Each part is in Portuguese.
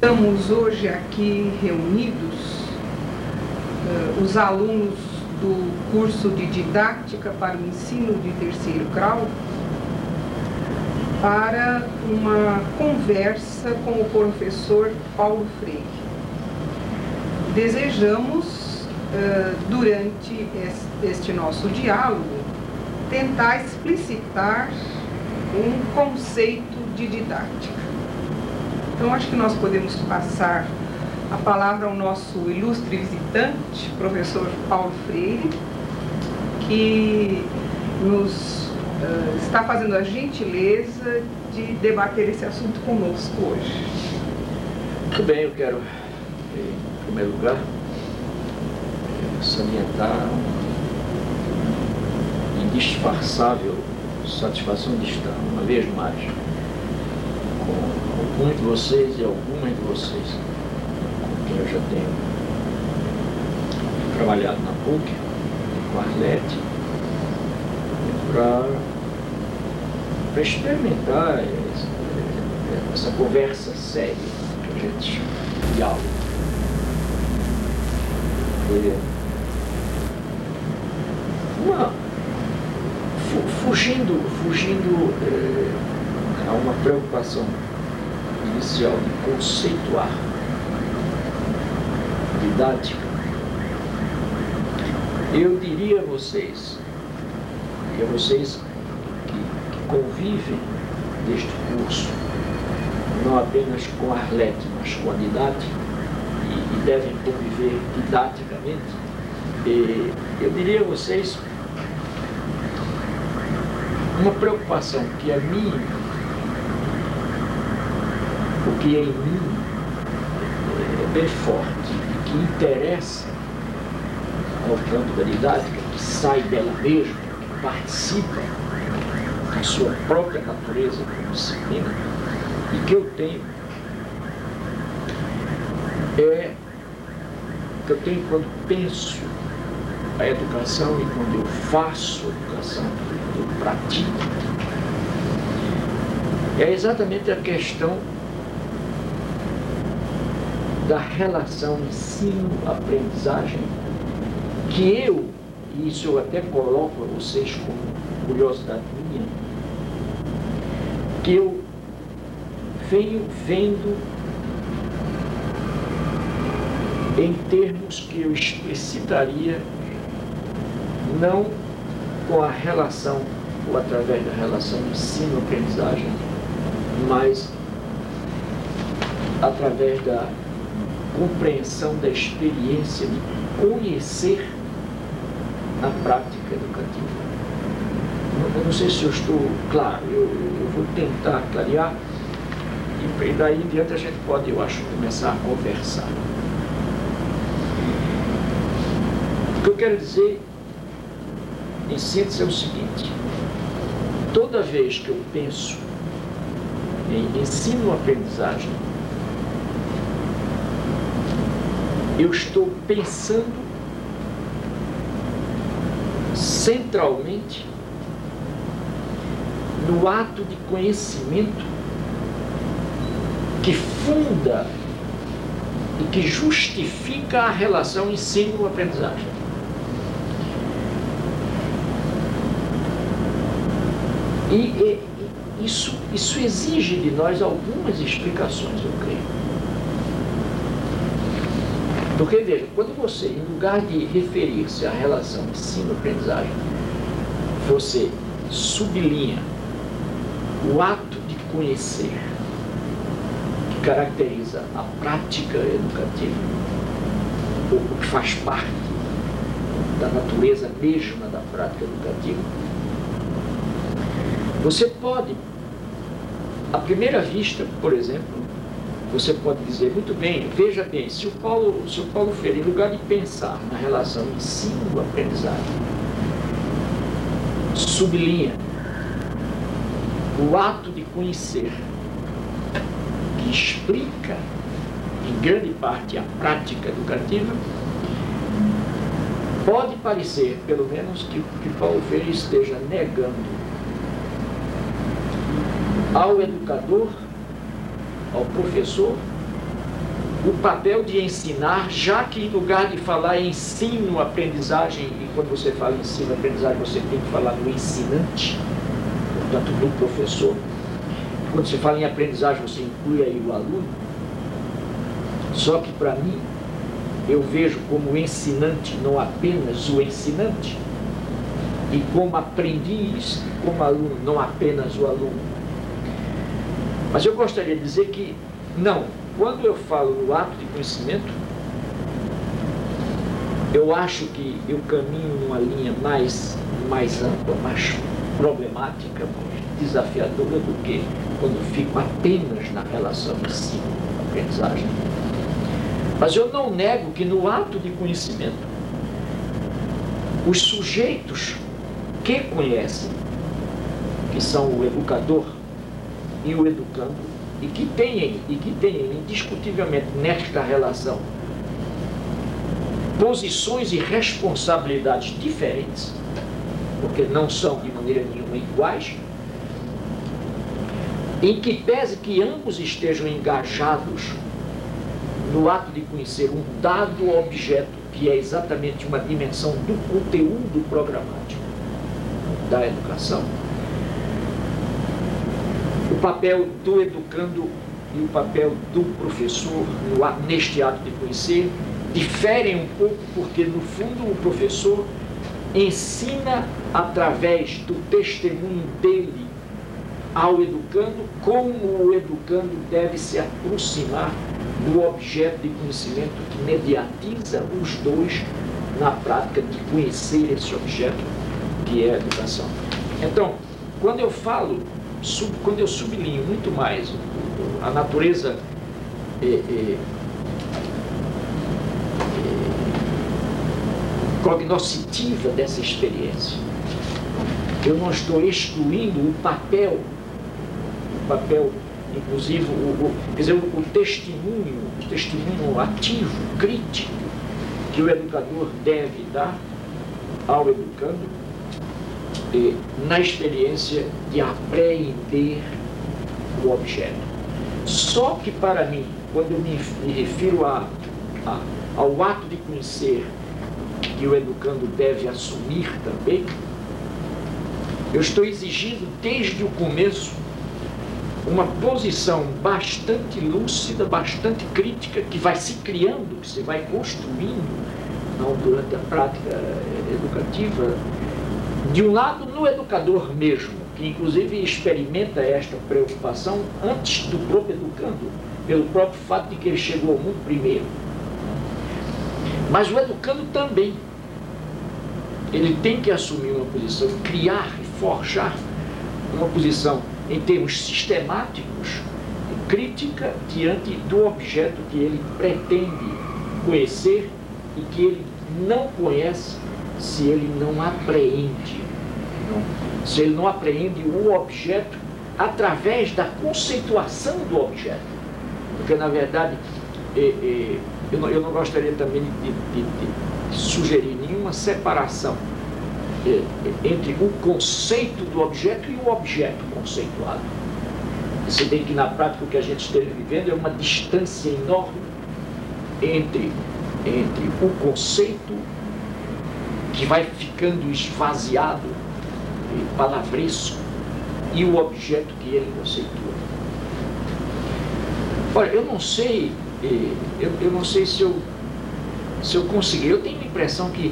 Estamos hoje aqui reunidos, os alunos do curso de Didática para o Ensino de Terceiro Grau, para uma conversa com o professor Paulo Freire. Desejamos, durante este nosso diálogo, tentar explicitar um conceito de didática. Então, acho que nós podemos passar a palavra ao nosso ilustre visitante, professor Paulo Freire, que nos está fazendo a gentileza de debater esse assunto conosco hoje. Muito bem, eu quero, em primeiro lugar, salientar uma indisfarçável satisfação de estar, uma vez mais, com muitos de vocês e algumas de vocês, com quem eu já tenho trabalhado na PUC, com a Arlete, para experimentar essa conversa séria que a gente chama de diálogo. Fugindo a uma preocupação inicial de conceituar didática, eu diria a vocês, que convivem neste curso, não apenas com a Arlete, mas com a didática, e devem conviver didaticamente, eu diria a vocês uma preocupação que a mim, o que é em mim é bem forte e que interessa ao campo da didática, que sai dela mesma, que participa da sua própria natureza como disciplina, e que eu tenho quando penso a educação e quando eu faço a educação, eu pratico, é exatamente a questão da relação ensino-aprendizagem, que e isso eu até coloco a vocês como curiosidade minha, que eu venho vendo em termos que eu explicitaria não com a relação ou através da relação ensino-aprendizagem, mas através da compreensão da experiência de conhecer a prática educativa. Eu não sei se eu estou claro, eu vou tentar clarear e daí em diante a gente pode, eu acho, começar a conversar. O que eu quero dizer, em síntese, é o seguinte: toda vez que eu penso em ensino-aprendizagem, eu estou pensando centralmente no ato de conhecimento que funda e que justifica a relação ensino-aprendizagem. E isso exige de nós algumas explicações, eu creio. Porque, veja, quando você, em lugar de referir-se à relação ensino-aprendizagem, você sublinha o ato de conhecer, que caracteriza a prática educativa, ou que faz parte da natureza mesma da prática educativa, você pode, à primeira vista, por exemplo, você pode dizer, muito bem, veja bem, se o Paulo Freire, em lugar de pensar na relação ensino-aprendizagem, sublinha o ato de conhecer, que explica, em grande parte, a prática educativa, pode parecer, pelo menos, que Paulo Freire esteja negando ao educador, ao professor, o papel de ensinar, já que em lugar de falar ensino, aprendizagem, e quando você fala ensino, aprendizagem, você tem que falar no ensinante, portanto, no professor. Quando você fala em aprendizagem, você inclui aí o aluno. Só que para mim, eu vejo como ensinante não apenas o ensinante, e como aprendiz, como aluno, não apenas o aluno. Mas eu gostaria de dizer que, não, quando eu falo no ato de conhecimento, eu acho que eu caminho numa linha mais ampla, mais problemática, mais desafiadora do que quando fico apenas na relação ensino-aprendizagem. Mas eu não nego que no ato de conhecimento, os sujeitos que conhecem, que são o educador e o educando, e que têm indiscutivelmente nesta relação posições e responsabilidades diferentes, porque não são de maneira nenhuma iguais, em que pese que ambos estejam engajados no ato de conhecer um dado objeto, que é exatamente uma dimensão do conteúdo programático da educação, o papel do educando e o papel do professor neste ato de conhecer diferem um pouco, porque no fundo o professor ensina através do testemunho dele ao educando como o educando deve se aproximar do objeto de conhecimento que mediatiza os dois na prática de conhecer esse objeto que é a educação. Então, quando eu sublinho muito mais a natureza cognoscitiva dessa experiência, eu não estou excluindo o papel, inclusive, o testemunho ativo, crítico, que o educador deve dar ao educando na experiência de apreender o objeto. Só que para mim, quando eu me refiro ao ato de conhecer que o educando deve assumir também, eu estou exigindo desde o começo uma posição bastante lúcida, bastante crítica, que vai se criando, que se vai construindo durante a prática educativa, de um lado no educador mesmo, que inclusive experimenta esta preocupação antes do próprio educando, pelo próprio fato de que ele chegou ao mundo primeiro. Mas o educando também, ele tem que assumir uma posição, criar e forjar uma posição em termos sistemáticos, crítica diante do objeto que ele pretende conhecer e que ele não conhece se ele não apreende. Se ele não apreende o objeto através da conceituação do objeto. Porque, na verdade, eu não gostaria também de sugerir nenhuma separação entre o conceito do objeto e o objeto conceituado. Se bem que na prática o que a gente esteja vivendo é uma distância enorme entre o conceito, que vai ficando esvaziado, palavresco, e o objeto que ele conceitua. Olha, eu não sei se eu consegui. Eu tenho a impressão que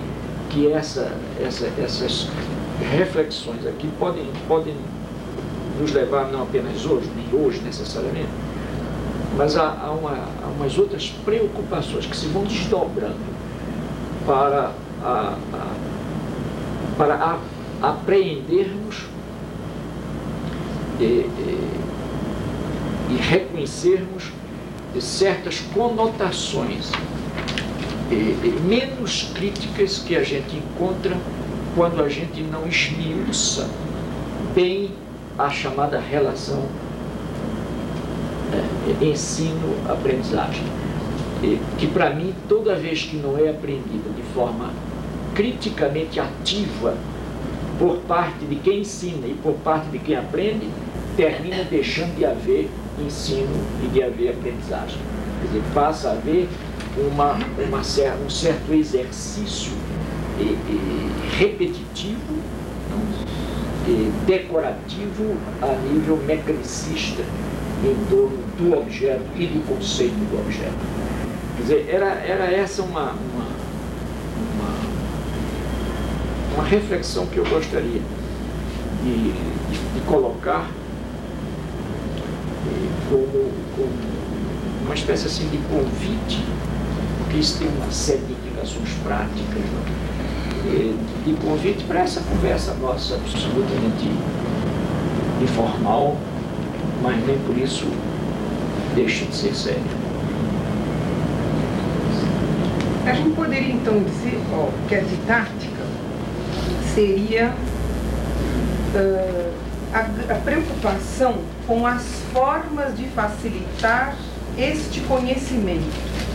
essas reflexões aqui podem nos levar não apenas hoje, nem hoje necessariamente, mas há umas outras preocupações que se vão desdobrando para apreendermos e reconhecermos certas conotações menos críticas que a gente encontra quando a gente não esmiuça bem a chamada relação ensino-aprendizagem, que para mim, toda vez que não é aprendida de forma criticamente ativa por parte de quem ensina e por parte de quem aprende, termina deixando de haver ensino e de haver aprendizagem. Quer dizer, passa a haver um certo exercício repetitivo, decorativo a nível mecanicista em torno do objeto e do conceito do objeto. Quer dizer, era essa uma reflexão que eu gostaria de colocar como uma espécie assim de convite, porque isso tem uma série de implicações práticas, né? De convite para essa conversa nossa absolutamente informal, mas nem por isso deixa de ser séria. A gente poderia então dizer que a didática seria a preocupação com as formas de facilitar este conhecimento.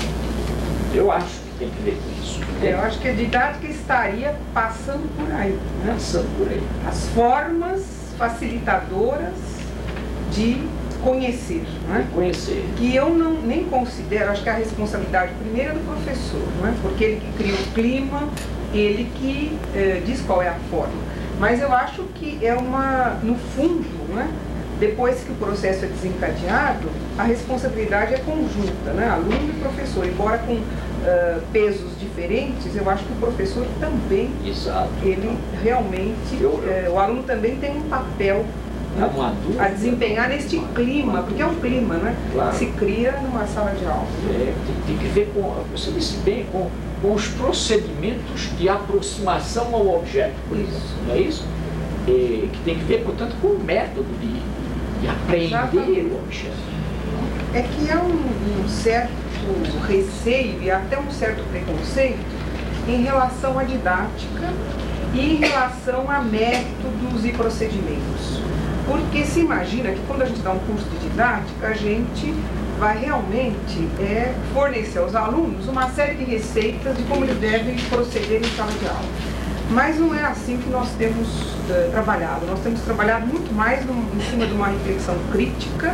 Eu acho que tem que ver com isso. Eu acho que a didática estaria passando por aí, né? Passando por aí. As formas facilitadoras de conhecer, né? Conhecer. Que eu nem considero, acho que a responsabilidade primeiro é do professor, né? Porque ele que cria o clima, ele que diz qual é a forma. Mas eu acho que é no fundo, né? Depois que o processo é desencadeado, a responsabilidade é conjunta, né? Aluno e professor, embora com pesos diferentes, eu acho que o professor também, exato, ele realmente, o aluno também tem um papel, né, a desempenhar neste clima, porque é um clima, né? Claro. Se cria numa sala de aula. Tem que ver com, você disse bem, com os procedimentos de aproximação ao objeto, por exemplo, não é isso? Que tem que ver, portanto, com o método de aprender o objeto. É que há um certo receio e até um certo preconceito em relação à didática e em relação a métodos e procedimentos. Porque se imagina que quando a gente dá um curso de didática, a gente vai realmente fornecer aos alunos uma série de receitas de como eles devem proceder em sala de aula. Mas não é assim que nós temos trabalhado. Nós temos trabalhado muito mais em cima de uma reflexão crítica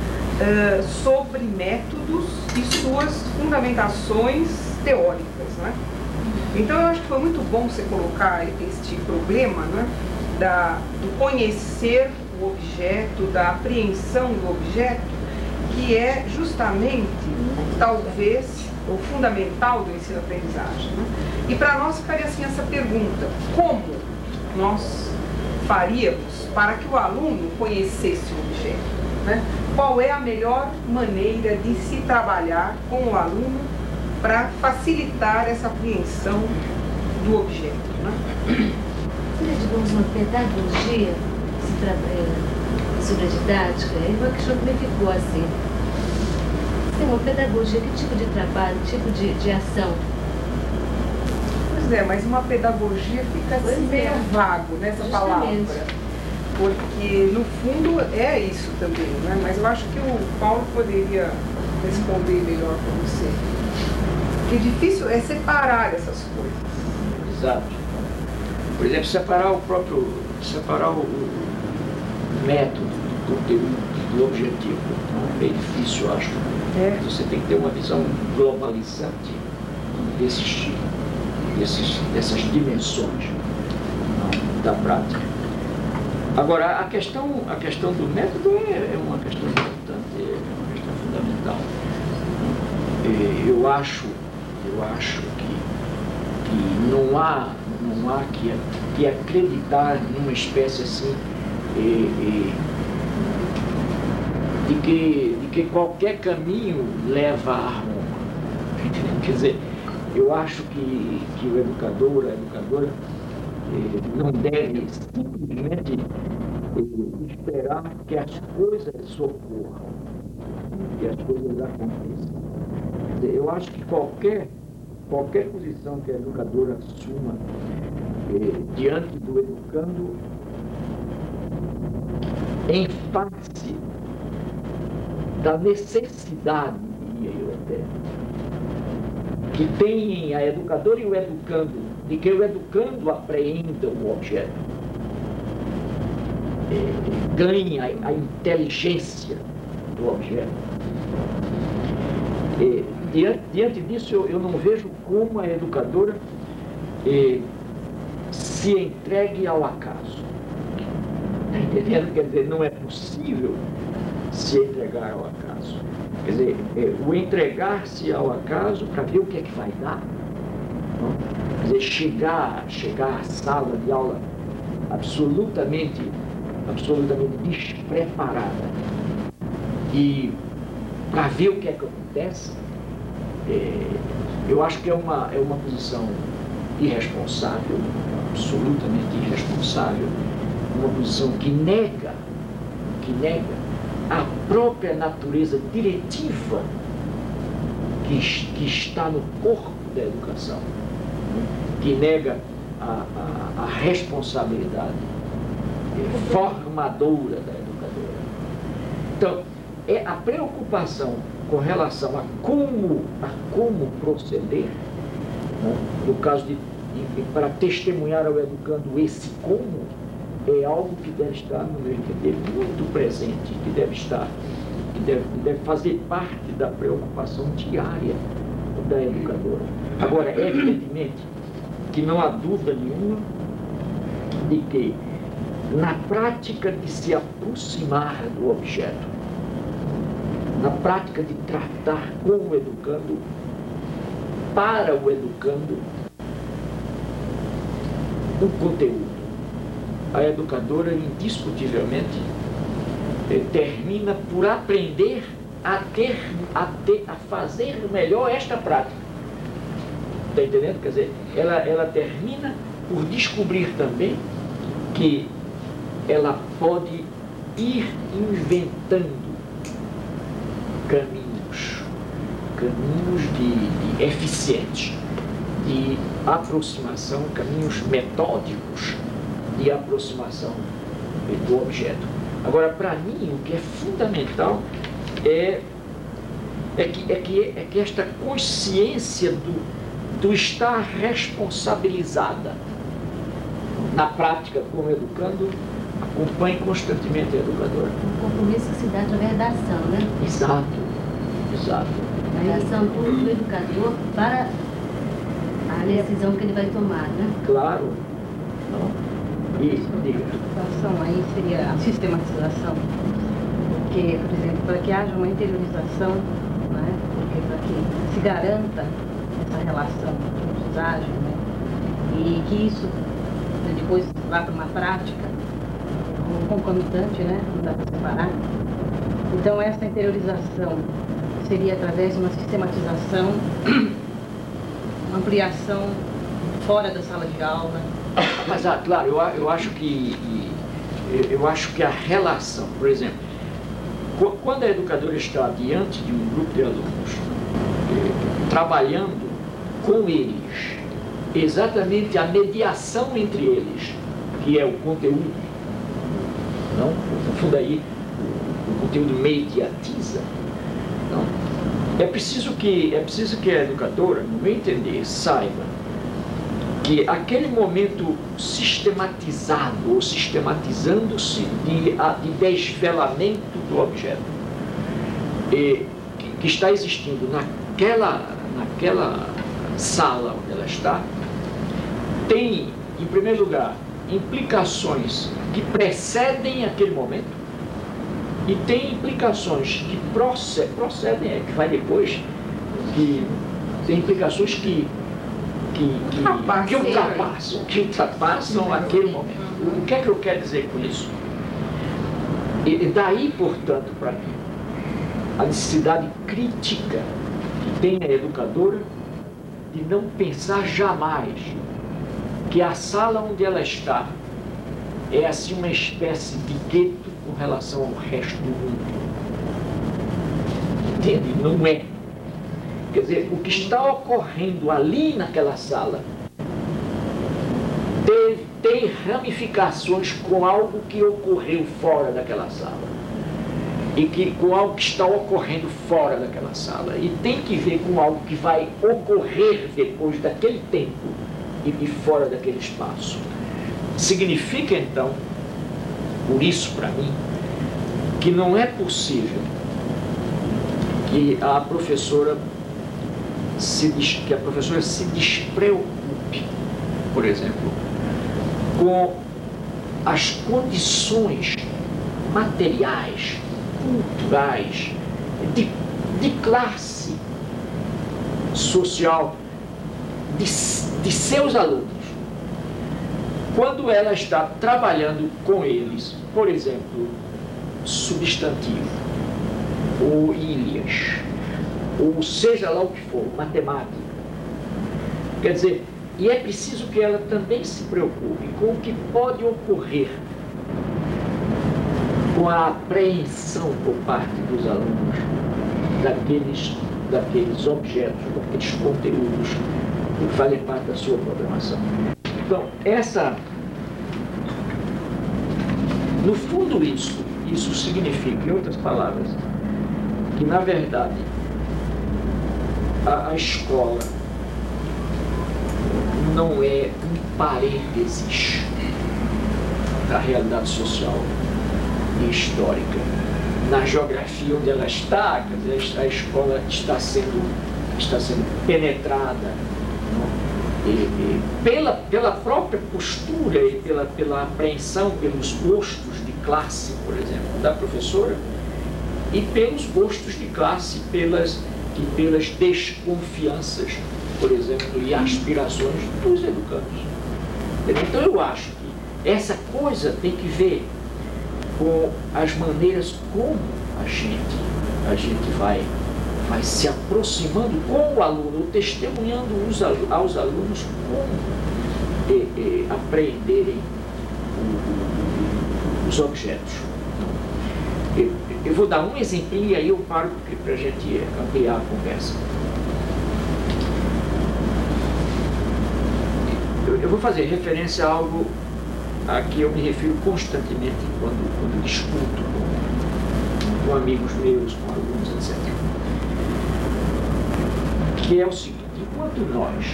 sobre métodos e suas fundamentações teóricas, né? Então eu acho que foi muito bom você colocar este problema, né, do conhecer o objeto, da apreensão do objeto, que é justamente, talvez, o fundamental do ensino-aprendizagem, né? E para nós ficaria assim essa pergunta: como nós faríamos para que o aluno conhecesse o objeto, né? Qual é a melhor maneira de se trabalhar com o aluno para facilitar essa apreensão do objeto, né? Seria, digamos, uma pedagogia sobre a didática? É uma questão que me ficou assim. Tem uma pedagogia, que tipo de trabalho, que tipo de ação? Pois é, mas uma pedagogia fica assim meio vago nessa palavra. Porque, no fundo, é isso também, né? Mas eu acho que o Paulo poderia responder melhor para você. Porque difícil é separar essas coisas. Exato. Por exemplo, separar o método do conteúdo, do objetivo. É bem difícil, eu acho. Você tem que ter uma visão globalizante dessas dimensões da prática. Agora, a questão do método é uma questão importante, é uma questão fundamental. Eu acho que não há que acreditar numa espécie assim de que qualquer caminho leva a Roma. Quer dizer, eu acho que o educador, a educadora, não deve simplesmente esperar que as coisas ocorram, que as coisas aconteçam. Quer dizer, eu acho que qualquer posição que a educadora assuma diante do educando, em face da necessidade, diria eu até, que tem a educadora e o educando, de que o educando apreenda o objeto, ganha a inteligência do objeto. Diante disso, eu não vejo como a educadora se entregue ao acaso. Está entendendo? Quer dizer, não é possível se entregar ao acaso. Quer dizer, o entregar-se ao acaso para ver o que é que vai dar. Não? Quer dizer, chegar à sala de aula absolutamente despreparada e para ver o que é que acontece, eu acho que é uma posição irresponsável, absolutamente irresponsável, uma posição que nega a própria natureza diretiva que está no corpo da educação, que nega a responsabilidade formadora da educadora. Então, a preocupação com relação a como proceder, né, no caso para testemunhar ao educando esse como, é algo que deve estar, no meu entender, muito presente, que deve fazer parte da preocupação diária da educadora. Agora, evidentemente que não há dúvida nenhuma de que, na prática de se aproximar do objeto, na prática de tratar com o educando, para o educando, o conteúdo, a educadora indiscutivelmente termina por aprender a fazer melhor esta prática. Está entendendo? Quer dizer, ela termina por descobrir também que ela pode ir inventando caminhos de eficientes, de aproximação, caminhos metódicos de aproximação do objeto. Agora, para mim, o que é fundamental é que esta consciência do estar responsabilizada na prática como educando acompanhe constantemente a educadora. Um compromisso que se dá através da ação, né? Exato. A ação do educador para a decisão que ele vai tomar, né? Claro. Não. E diga. A situação aí seria a sistematização, porque, por exemplo, para que haja uma interiorização, né? Porque para que se garanta essa relação de aprendizagem, né? E que isso, né, depois vá para uma prática concomitante, né? Não dá para separar. Então, essa interiorização seria através de uma sistematização, uma ampliação fora da sala de aula. Mas, claro, eu acho que a relação, por exemplo, quando a educadora está diante de um grupo de alunos, trabalhando com eles, exatamente a mediação entre eles, que é o conteúdo, não? No fundo aí, o conteúdo mediatiza, não? É preciso que a educadora, no meu entender, saiba que aquele momento sistematizado ou sistematizando-se de desvelamento do objeto que está existindo naquela sala onde ela está, tem, em primeiro lugar, implicações que precedem aquele momento e tem implicações que procedem, que vai depois, que tem implicações que ultrapassam aquele momento. O que é que eu quero dizer com isso? E daí, portanto, para mim, a necessidade crítica que tem a educadora de não pensar jamais que a sala onde ela está é assim uma espécie de gueto com relação ao resto do mundo. Entende? Não é. Quer dizer, o que está ocorrendo ali naquela sala tem ramificações com algo que ocorreu fora daquela sala. E com algo que está ocorrendo fora daquela sala. E tem que ver com algo que vai ocorrer depois daquele tempo e fora daquele espaço. Significa, então, por isso, para mim, que não é possível que a professora que a professora se despreocupe, por exemplo, com as condições materiais, culturais, de classe social de seus alunos. Quando ela está trabalhando com eles, por exemplo, substantivo, ou ilhas, ou seja lá o que for, matemática. Quer dizer, e é preciso que ela também se preocupe com o que pode ocorrer com a apreensão por parte dos alunos daqueles objetos, daqueles conteúdos que fazem parte da sua programação. Então, no fundo isso significa, em outras palavras, que na verdade a escola não é um parênteses da realidade social e histórica. Na geografia onde ela está, quer dizer, a escola está sendo penetrada, pela própria postura e pela apreensão pelos gostos de classe, por exemplo, da professora, e pelos gostos de classe e pelas desconfianças, por exemplo, e aspirações dos educandos. Então eu acho que essa coisa tem que ver com as maneiras como a gente vai se aproximando com o aluno, ou testemunhando aos alunos como apreenderem os objetos. Eu vou dar um exemplinho e aí eu paro para a gente ampliar a conversa. Eu vou fazer referência a algo a que eu me refiro constantemente quando discuto com amigos meus, com alunos, etc. Que é o seguinte: enquanto nós,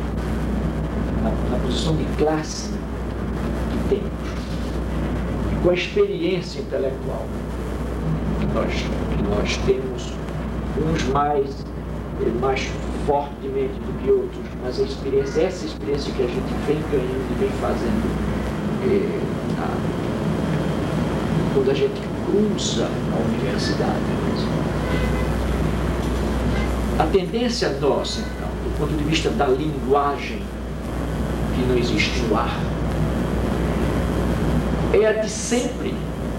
na posição de classe que temos, com a experiência intelectual que nós temos, uns mais fortemente do que outros, mas essa experiência que a gente vem ganhando e vem fazendo quando a gente cruza a universidade. A tendência nossa, então, do ponto de vista da linguagem, que não existe no ar, é a de sempre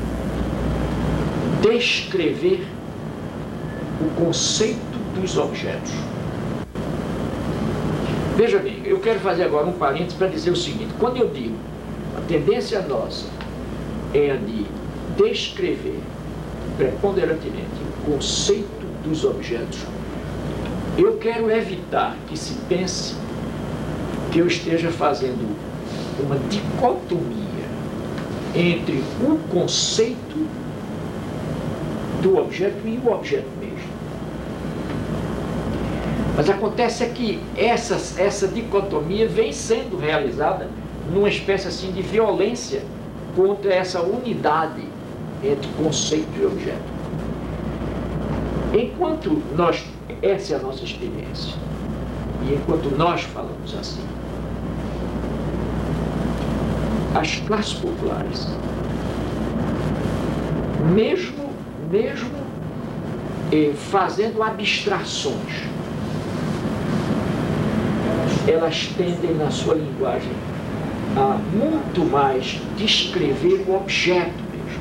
descrever o conceito dos objetos. Veja bem, eu quero fazer agora um parênteses para dizer o seguinte: quando eu digo a tendência nossa é a de descrever preponderantemente o conceito dos objetos, eu quero evitar que se pense que eu esteja fazendo uma dicotomia entre o conceito do objeto e o objeto mesmo. Mas acontece é que essa dicotomia vem sendo realizada numa espécie assim de violência contra essa unidade entre conceito e objeto. Enquanto essa é a nossa experiência, e enquanto nós falamos assim, as classes populares, mesmo fazendo abstrações, elas tendem na sua linguagem a muito mais descrever o objeto mesmo,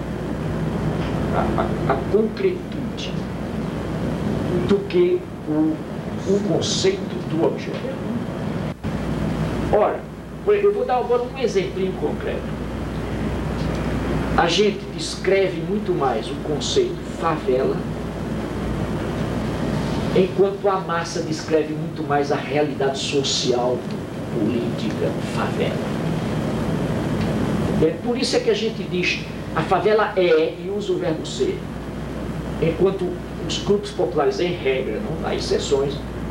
a concretude, do que o conceito do objeto. Ora, eu vou dar agora um exemplinho concreto. A gente descreve muito mais o conceito favela, enquanto a massa descreve muito mais a realidade social, política, favela. Por isso é que a gente diz a favela é e usa o verbo ser, enquanto os grupos populares, em regra, não há exceções,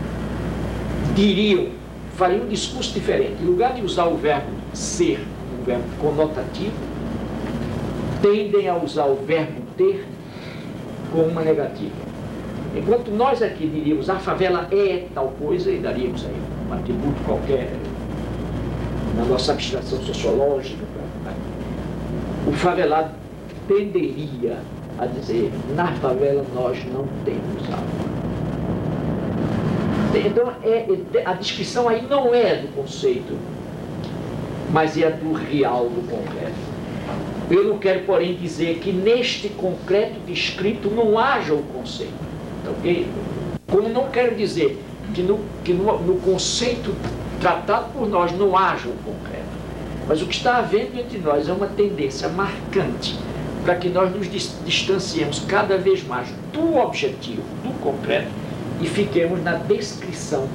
fariam um discurso diferente. Em lugar de usar o verbo ser, um verbo conotativo, tendem a usar o verbo ter como uma negativa. Enquanto nós aqui diríamos a favela é tal coisa, e daríamos aí um atributo qualquer na nossa abstração sociológica, o favelado tenderia a dizer: na favela nós não temos água. Então, a descrição aí não é do conceito, mas é do real, do concreto. Eu não quero, porém, dizer que neste concreto descrito não haja o conceito. Okay? Como não quero dizer que no conceito tratado por nós não haja o concreto. Mas o que está havendo entre nós é uma tendência marcante para que nós nos distanciemos cada vez mais do objetivo, do concreto, e fiquemos na descrição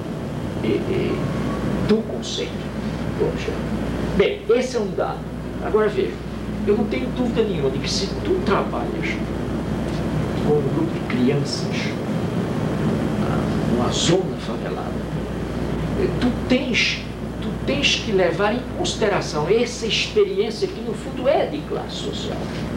do conceito do objeto. Bem, esse é um dado. Agora veja, eu não tenho dúvida nenhuma de que se tu trabalhas com um grupo de crianças numa zona favelada, tu tens que levar em consideração essa experiência que no fundo é de classe social.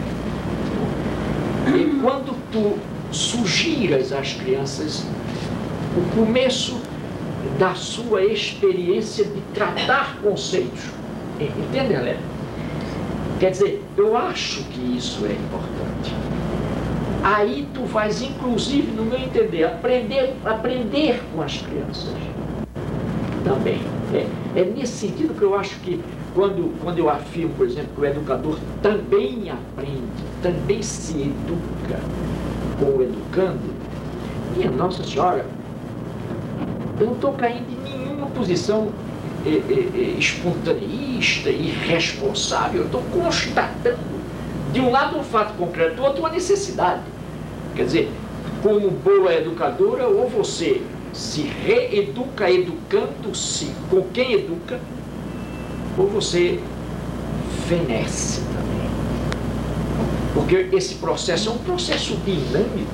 E quando tu sugiras às crianças o começo da sua experiência de tratar conceitos, entende, Helena? Quer dizer, eu acho que isso é importante. Aí tu vais, inclusive, no meu entender, aprender com as crianças também. É nesse sentido que eu acho que quando eu afirmo, por exemplo, que o educador também aprende, também se educa com o educando, minha Nossa Senhora, eu não estou caindo em nenhuma posição espontaneista, irresponsável. Eu estou constatando, de um lado um fato concreto, do outro uma necessidade. Quer dizer, como boa educadora, ou você se reeduca educando-se com quem educa, ou você fenece também. Porque esse processo é um processo dinâmico.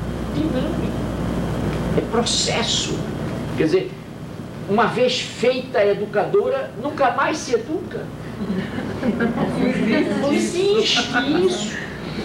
É processo. Quer dizer, uma vez feita a educadora, nunca mais se educa. Não existe isso.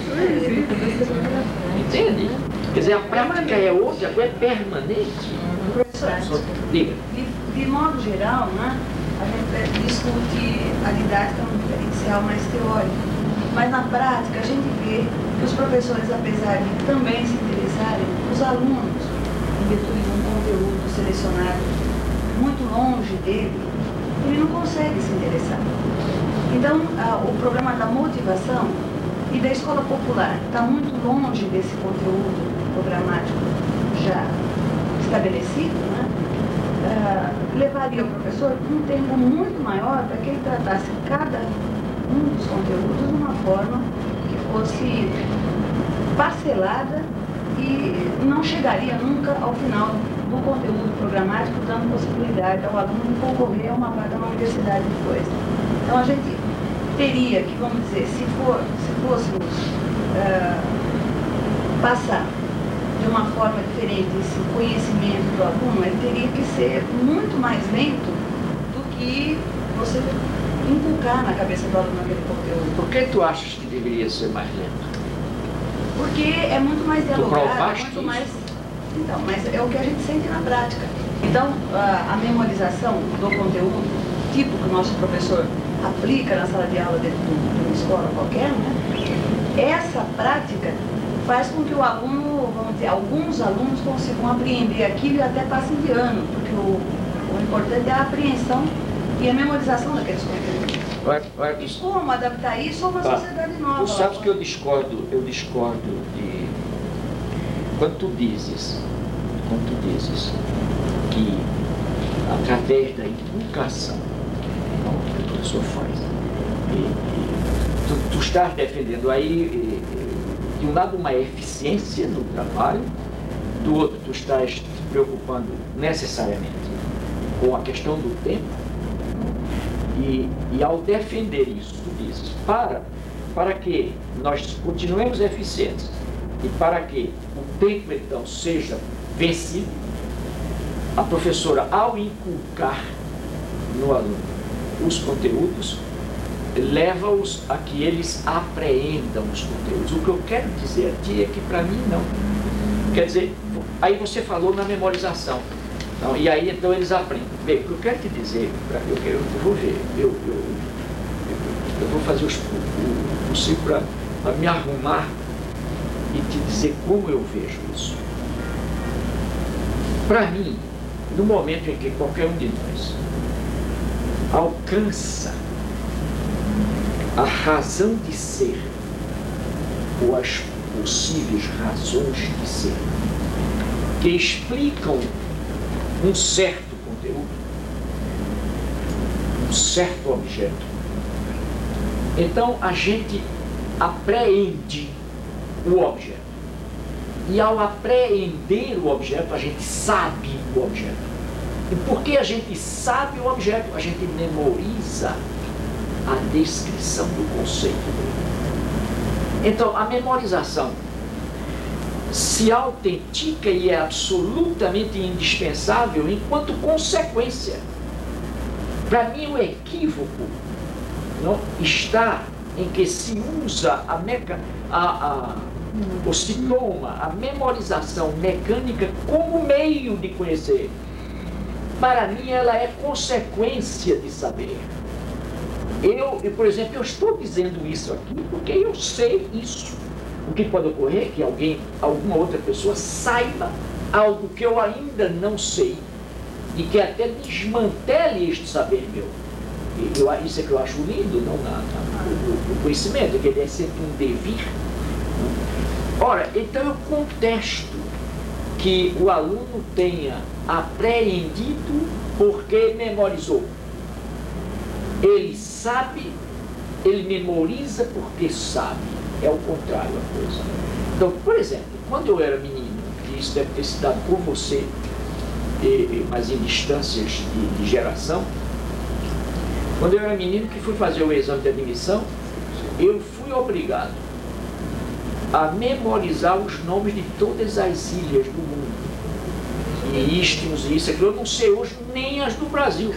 Entende? Quer dizer, a prática é outra, é permanente. Professor, Diga. De modo geral, né, a gente discute a didática no diferencial mais teórico, mas na prática a gente vê que os professores, apesar de também se interessarem, os alunos, em virtude de um conteúdo selecionado muito longe dele, ele não consegue se interessar. Então, o problema da motivação e da escola popular está muito longe desse conteúdo programático já estabelecido, né? Levaria o professor um tempo muito maior para que ele tratasse cada um dos conteúdos de uma forma que fosse parcelada e não chegaria nunca ao final do conteúdo programático, dando possibilidade ao aluno concorrer a uma vaga na universidade depois. Então a gente teria que, vamos dizer, se fôssemos passar de uma forma diferente esse conhecimento do aluno, ele teria que ser muito mais lento do que você inculcar na cabeça do aluno aquele conteúdo. Por que tu achas que deveria ser mais lento? Porque é muito mais dialogado, provaste muito isso? mais... Então, mas é o que a gente sente na prática. Então, a memorização do conteúdo, tipo que o nosso professor aplica na sala de aula dentro de uma escola qualquer, né? Essa prática faz com que o aluno, vamos dizer, alguns alunos consigam apreender aquilo e até passem de ano, porque o importante é a apreensão e a memorização daqueles conteúdos. E como adaptar isso a uma sociedade nova? Tu sabes que eu discordo de... Quando tu dizes que através da educação que o professor faz, tu estás defendendo aí, de um lado, uma eficiência no trabalho, do outro, tu estás te preocupando necessariamente com a questão do tempo, e ao defender isso, tu dizes, para que nós continuemos eficientes e para que o tempo, então, seja vencido, a professora, ao inculcar no aluno os conteúdos, leva-os a que eles apreendam os conteúdos. O que eu quero dizer a ti é que, para mim, não. Quer dizer, aí você falou na memorização. Então, e aí então eles aprendem. Bem, o que eu quero te dizer, eu vou ver, eu vou fazer o possível para me arrumar e te dizer como eu vejo isso. Para mim, no momento em que qualquer um de nós alcança a razão de ser, ou as possíveis razões de ser, que explicam um certo conteúdo, um certo objeto, então a gente apreende o objeto. E ao apreender o objeto, a gente sabe o objeto. E porque a gente sabe o objeto, a gente memoriza a descrição do conceito dele. Então, a memorização se autentica e é absolutamente indispensável enquanto consequência. Para mim, o equívoco não está em que se usa ou se toma a memorização mecânica como meio de conhecer. Para mim, ela é consequência de saber. Por exemplo, eu estou dizendo isso aqui porque eu sei isso. O que pode ocorrer é que alguma outra pessoa saiba algo que eu ainda não sei e que até desmantele este saber meu. Isso é que eu acho lindo, não o conhecimento, que ele é sempre um devir. Ora, então eu contesto que o aluno tenha apreendido porque memorizou. Ele sabe, ele memoriza porque sabe. É o contrário a coisa. Então, por exemplo, quando eu era menino, e isso deve ter se dado por você, mas em distâncias de geração, quando eu era menino que fui fazer o exame de admissão, eu fui obrigado a memorizar os nomes de todas as ilhas do mundo. E istmos e isso aqui, eu não sei hoje nem as do Brasil.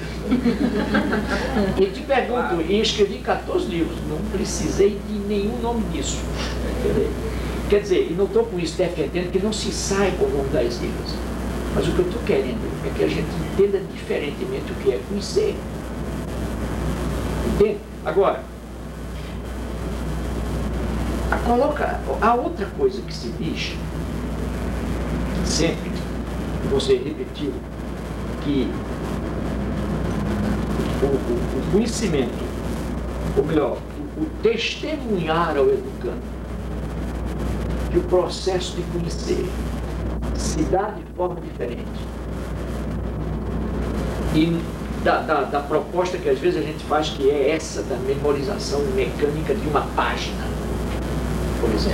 E te pergunto, e escrevi 14 livros, não precisei de nenhum nome disso. Quer dizer, e não estou com isso defendendo que não se saiba o nome das ilhas. Mas o que eu estou querendo é que a gente entenda diferentemente o que é conhecer. Entende? Agora, a outra coisa que se diz, sempre, você repetiu, que o conhecimento, ou melhor, o testemunhar ao educando, que o processo de conhecer se dá de forma diferente. E da proposta que às vezes a gente faz, que é essa da memorização mecânica de uma página, por exemplo.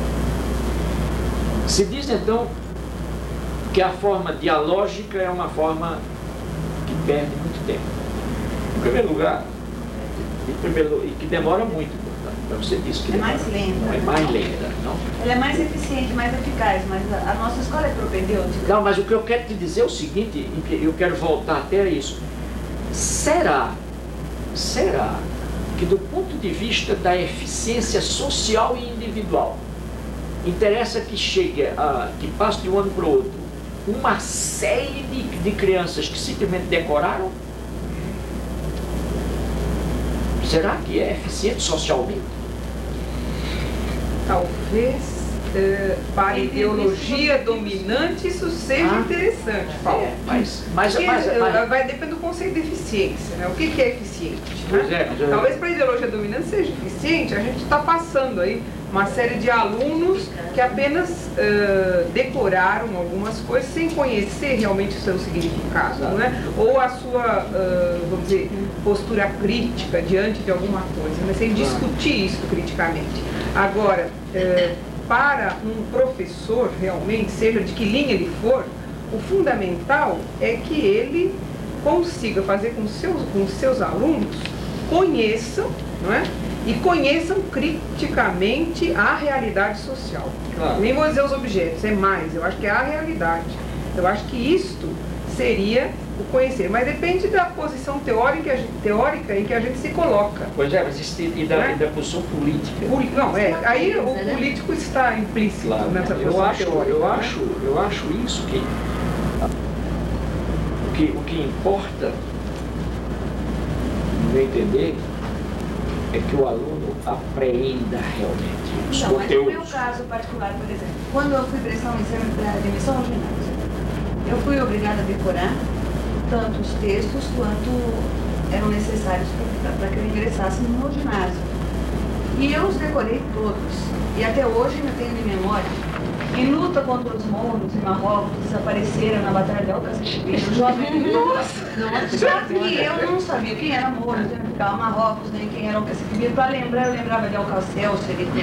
Se diz então que a forma dialógica é uma forma que perde muito tempo. Em primeiro lugar, e que demora muito, para você disse que é mais lenta. É mais lenta, não? Ela é mais eficiente, mais eficaz, mas a nossa escola é propedêutica. Não, mas o que eu quero te dizer é o seguinte, eu quero voltar até isso. Será que do ponto de vista da eficiência social e individual, interessa que que passe de um ano para o outro uma série de crianças que simplesmente decoraram? Será que é eficiente socialmente? Talvez para a ideologia dominante isso seja interessante, Paulo. Mas vai depender do conceito de eficiência, né? O que é eficiente? Né? Talvez para a ideologia dominante seja eficiente, a gente está passando aí uma série de alunos que apenas decoraram algumas coisas sem conhecer realmente o seu significado, né? Ou a sua, vamos dizer, postura crítica diante de alguma coisa, né? Sem discutir isso criticamente. Agora, para um professor realmente, seja de que linha ele for, o fundamental é que ele consiga fazer com os seus alunos conheçam, não é? E conheçam criticamente a realidade social. Claro. Nem vou dizer os objetos, é mais, eu acho que é a realidade. Eu acho que isto seria o conhecer, mas depende da posição teórica em que a gente se coloca. Pois é, mas isso e da posição política. Não, aí o político está implícito Claro, nessa posição teórica. eu acho isso o que importa, no meu entender, é que o aluno apreenda realmente os Não, mas no meu conteúdos. caso particular, por exemplo, quando eu fui prestar um exame para admissão ao ginásio, eu fui obrigada a decorar tanto os textos quanto eram necessários para que eu ingressasse no ginásio. E eu os decorei todos. E até hoje ainda tenho de memória. Em luta contra os mouros e marrocos, desapareceram na Batalha de Alcaçapibira. O jovem, nossa, só que eu não sabia quem era mouro, onde ficava Marrocos, nem quem era Alcaçapibira. Para lembrar, eu lembrava de Alcacel,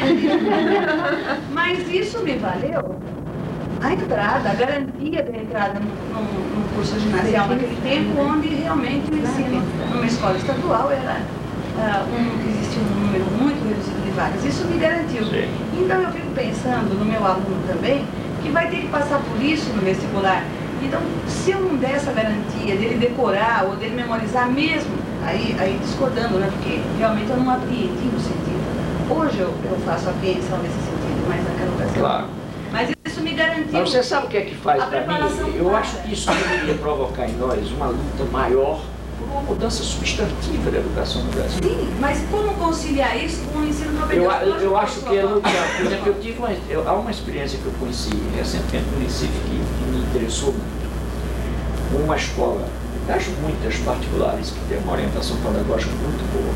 mas isso me valeu a entrada, a garantia da entrada num curso ginasial naquele tempo, onde realmente o ensino numa escola estadual era que existia um número muito reduzido de vagas. Isso me garantiu. Sim. Então eu fico pensando no meu aluno também, que vai ter que passar por isso no vestibular. Então, se eu não der essa garantia dele decorar ou dele memorizar mesmo, aí discordando, né? Porque realmente eu não apreendi o sentido. Hoje eu faço a apreensão nesse sentido, mas naquela ocasião. Claro. Mas isso me garantiu. Mas você sabe o que é que faz a para mim? preparação Eu clara. acho que isso deveria provocar em nós uma luta maior por uma mudança substantiva da educação no Brasil. Sim, mas como conciliar isso com o ensino propedêutico? Eu acho que é lutar. Por exemplo, há uma experiência que eu conheci recentemente no Recife que me interessou muito. Uma escola, acho muitas particulares, que tem uma orientação pedagógica muito boa.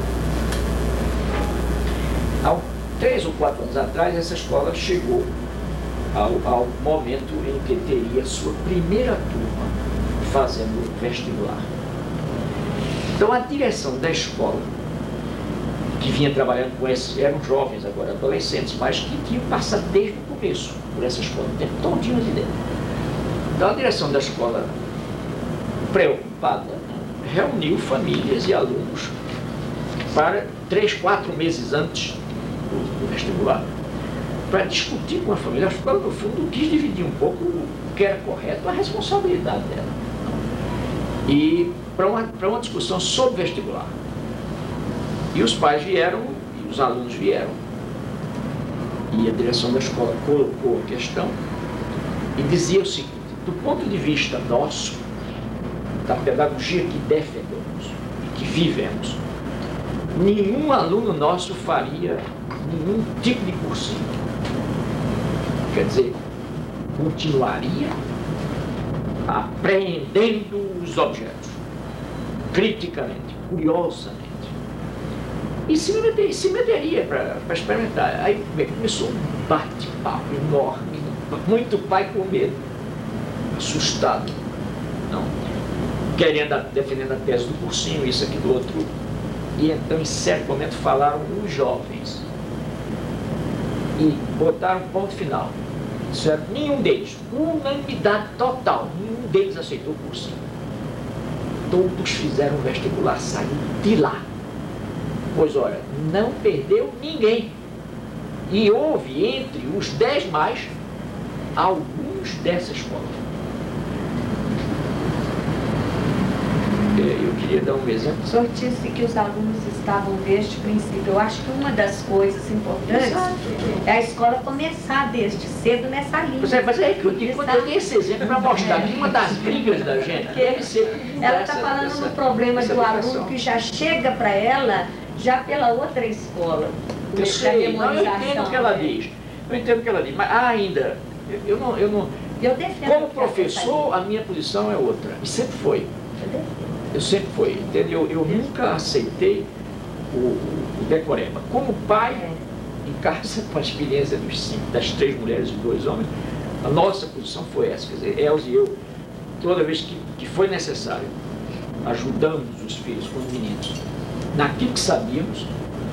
Há 3 ou 4 anos atrás, essa escola chegou ao momento em que teria sua primeira turma fazendo vestibular. Então a direção da escola, que vinha trabalhando com esses, eram jovens agora, adolescentes, mas que tinham passado desde o começo por essa escola, o tempo todinho ali dentro. Então a direção da escola, preocupada, reuniu famílias e alunos para 3, 4 meses antes do vestibular, para discutir com a família. A escola, no fundo, quis dividir um pouco o que era correto, a responsabilidade dela. E para uma discussão sobre vestibular. E os pais vieram, e os alunos vieram. E a direção da escola colocou a questão e dizia o seguinte: do ponto de vista nosso, da pedagogia que defendemos e que vivemos, nenhum aluno nosso faria nenhum tipo de cursinho. Quer dizer, continuaria apreendendo os objetos, criticamente, curiosamente. E se meteria para experimentar. Aí começou um bate-papo enorme, muito pai com medo, assustado, não? Defendendo a tese do cursinho, isso, aqui, do outro. E então, em certo momento, falaram os jovens e botaram um ponto final. Disseram, nenhum deles, unanimidade total, nenhum deles aceitou o cursinho. Todos fizeram vestibular, saíram de lá. Pois olha, não perdeu ninguém. E houve entre os 10 mais alguns dessa escola. Eu queria dar um exemplo. O senhor disse que os alunos estavam desde o princípio. Eu acho que uma das coisas importantes é a escola começar desde cedo nessa linha. Mas é que eu digo, quando eu dei esse exemplo para mostrar que uma das brigas da gente deve ser... Ela está falando do problema do aluno que já chega para ela já pela outra escola. Eu sei, não, eu entendo o que ela diz. Eu entendo o que ela diz, mas ainda, eu não... Eu defendo. Como professor, a minha posição é outra. E sempre foi. Eu sempre fui, entendeu? Eu nunca aceitei o decoreba. Como pai, em casa, com a experiência das 3 mulheres e 2 homens, a nossa posição foi essa. Quer dizer, Elza e eu, toda vez que foi necessário, ajudamos os filhos, com os meninos, naquilo que sabíamos,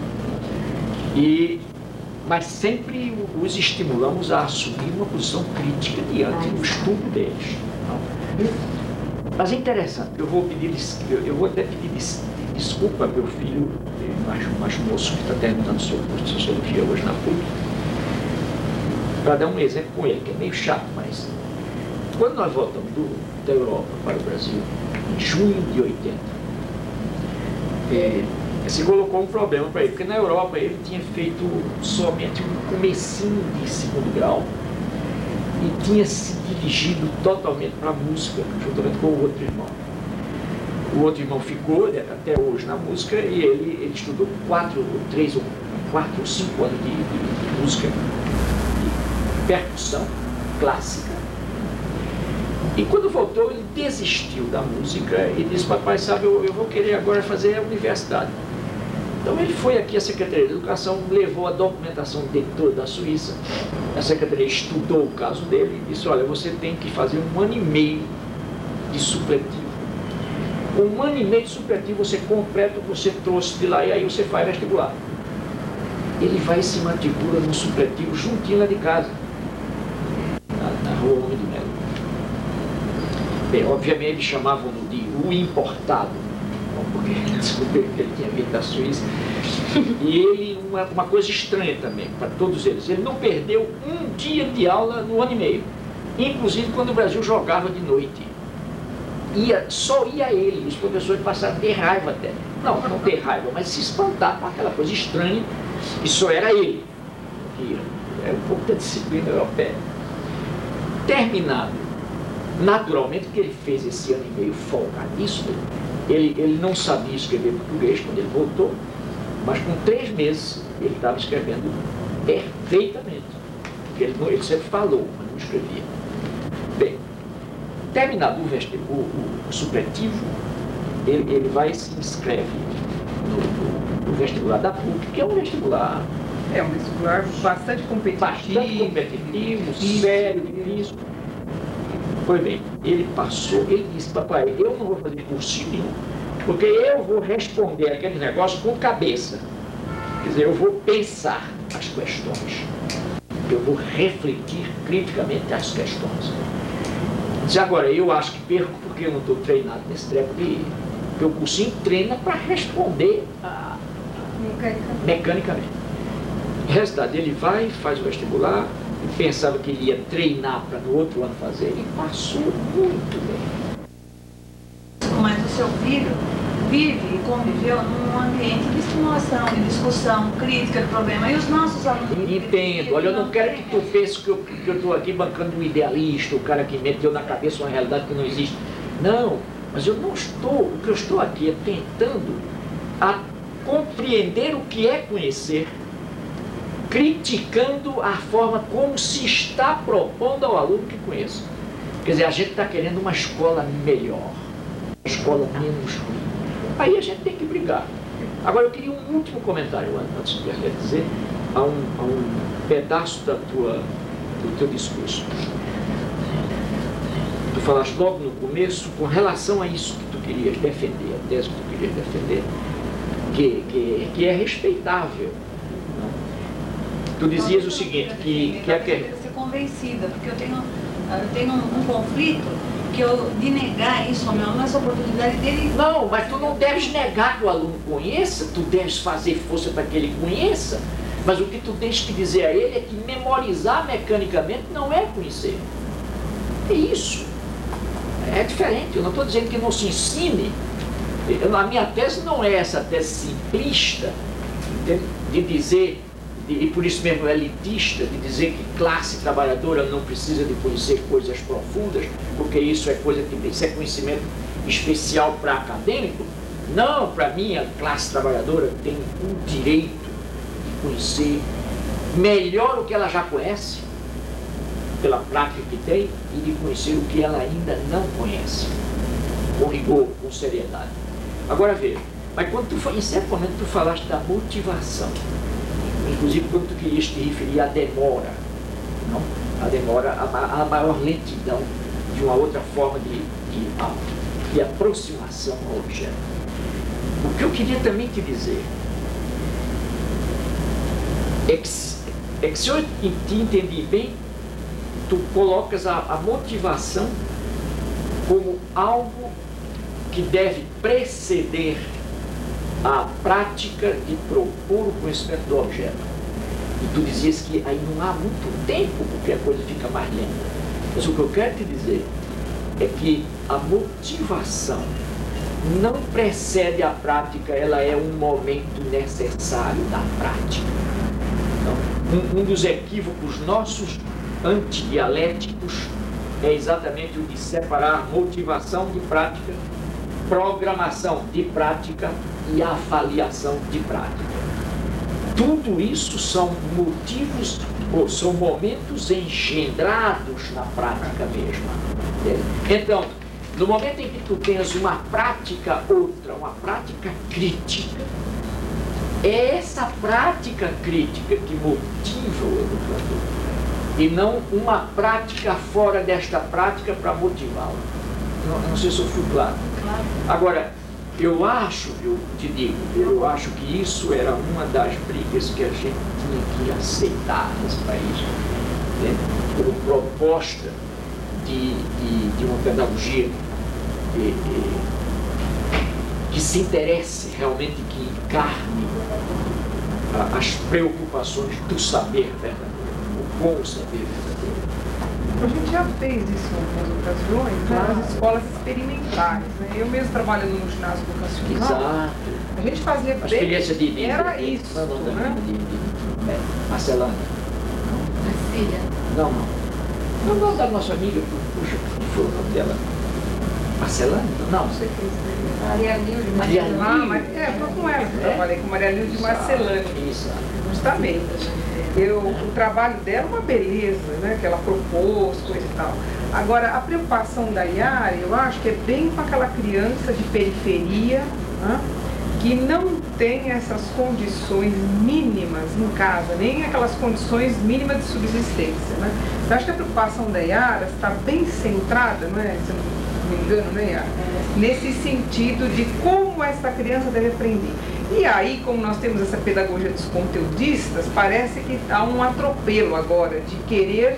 mas sempre os estimulamos a assumir uma posição crítica diante do estudo deles. Mas é interessante, eu vou até pedir desculpa ao meu filho, mais moço, que está terminando seu curso de Sociologia hoje na PUC, para dar um exemplo com ele, que é meio chato, mas quando nós voltamos da Europa para o Brasil, em junho de 80. Se colocou um problema para ele, porque na Europa ele tinha feito somente um comecinho de segundo grau e tinha se dirigido totalmente para a música, juntamente com o outro irmão. O outro irmão ficou até hoje na música e ele estudou 4 ou 5 anos de música, de percussão clássica. E quando voltou, ele desistiu da música e disse: papai, sabe, eu vou querer agora fazer a universidade. Então ele foi aqui à Secretaria de Educação, levou a documentação dele toda da Suíça. A Secretaria estudou o caso dele e disse: olha, você tem que fazer 1 ano e meio de supletivo. Com 1 ano e meio de supletivo você completa o que você trouxe de lá e aí você faz vestibular. Ele vai e se matricula no supletivo juntinho lá de casa, na Rua Homem do Melo. Bem, obviamente eles chamavam-no de o importado, porque ele descobriu que ele tinha vindo da Suíça. E ele, uma coisa estranha também, para todos eles, ele não perdeu um dia de aula no ano e meio, inclusive quando o Brasil jogava de noite. Só ia ele, os professores passaram a ter raiva até. Não ter raiva, mas se espantar com aquela coisa estranha, e só era ele, que era um pouco da disciplina europeia. Terminado, naturalmente que ele fez esse ano e meio folgadíssimo, ele não sabia escrever português quando ele voltou, mas com 3 meses ele estava escrevendo perfeitamente, porque ele sempre falou, mas não escrevia. Bem, terminado o supletivo, ele vai e se inscreve no vestibular da PUC, que é um vestibular... É um vestibular bastante competitivo, sério, difícil. Pois bem, ele passou, ele disse: papai, eu não vou fazer cursinho nenhum, porque eu vou responder aquele negócio com cabeça. Quer dizer, eu vou pensar as questões, eu vou refletir criticamente as questões. Diz: agora, eu acho que perco porque eu não estou treinado nesse treco porque o cursinho treina para responder mecanicamente. Resultado, ele vai, faz o vestibular, e pensava que ele ia treinar para no outro ano fazer, e passou muito bem. Mas o seu filho vive e conviveu num ambiente de estimulação, de discussão, crítica de problema, e os nossos alunos... Entendo. Olha, eu não quero que tu pense que eu estou aqui bancando um idealista, o cara que meteu na cabeça uma realidade que não existe. Não, mas eu não estou, o que eu estou aqui é tentando a compreender o que é conhecer, criticando a forma como se está propondo ao aluno que conheça. Quer dizer, a gente está querendo uma escola melhor, uma escola menos ruim. Aí a gente tem que brigar. Agora, eu queria um último comentário antes de dizer a um pedaço do teu discurso. Tu falaste logo no começo com relação a isso que tu querias defender, a tese que tu querias defender, que é respeitável. Tu dizias o seguinte, que ser convencida, porque eu tenho um conflito de negar isso ao meu aluno, essa oportunidade dele... Não, mas tu não deves negar que o aluno conheça, tu deves fazer força para que ele conheça, mas o que tu tens que dizer a ele é que memorizar mecanicamente não é conhecer. É isso. É diferente. Eu não estou dizendo que não se ensine. A minha tese não é essa tese simplista, entende? De dizer... E por isso mesmo é elitista, de dizer que classe trabalhadora não precisa de conhecer coisas profundas, porque isso é conhecimento especial para acadêmico. Não, para mim a classe trabalhadora tem o direito de conhecer melhor o que ela já conhece, pela prática que tem, e de conhecer o que ela ainda não conhece, com rigor, com seriedade. Agora veja, mas em certo momento tu falaste da motivação. Inclusive quando tu querias te referir à demora, não? A demora, a maior lentidão de uma outra forma de aproximação ao objeto. O que eu queria também te dizer é que se eu te entendi bem, tu colocas a motivação como algo que deve preceder a prática de propor o conhecimento do objeto. E tu dizias que aí não há muito tempo porque a coisa fica mais lenta. Mas o que eu quero te dizer é que a motivação não precede a prática, ela é um momento necessário da prática. Então, um dos equívocos nossos antidialéticos é exatamente o de separar motivação de prática, programação de prática e avaliação de prática. Tudo isso são motivos, ou são momentos engendrados na prática mesma. Então, no momento em que tu tens uma prática outra, uma prática crítica, é essa prática crítica que motiva o educador, e não uma prática fora desta prática para motivá-lo. Não sei se eu fui claro. Agora, eu acho que isso era uma das brigas que a gente tinha que aceitar nesse país, né? Como proposta de uma pedagogia que se interesse realmente, que encarne as preocupações do saber verdadeiro, o bom saber verdadeiro. A gente já fez isso em algumas ocasiões, né, nas escolas experimentais. Né? Eu mesmo trabalhando no ginásio vocacional, Exato. a gente fazia A experiência era isso, né? Marcelana. Marcília. Não, da nossa amiga, puxa, que foi o nome dela? Marcelana? Não. Não sei quem é. Maria Lilde. Maria Lilde. Foi com ela que eu trabalhei, com Maria Lilde de Marcelane. Exato. Justamente. O trabalho dela é uma beleza, né? Que ela propôs, coisa e tal. Agora, a preocupação da Yara, eu acho que é bem com aquela criança de periferia, né? Que não tem essas condições mínimas em casa, nem aquelas condições mínimas de subsistência, né? Eu acho que a preocupação da Yara está bem centrada, não é? Se eu não me engano, né, Yara? Nesse sentido de como essa criança deve aprender. E aí, como nós temos essa pedagogia dos conteudistas, parece que há um atropelo agora de querer